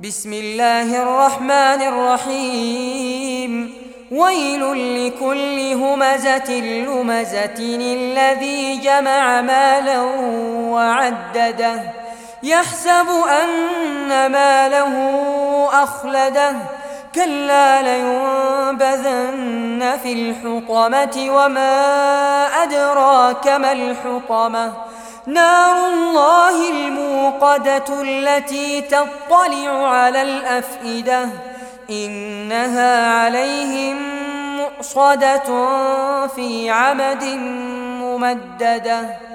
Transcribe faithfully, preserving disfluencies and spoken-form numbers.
بسم الله الرحمن الرحيم. ويل لكل همزة لمزة الذي جمع مالا وعدده يحسب أن ماله أخلده كلا لينبذن في الحطمة وما أدراك ما الحطمة نار الله الموقدة التي تطلع على الأفئدة إنها عليهم مؤصدة في عمد ممددة.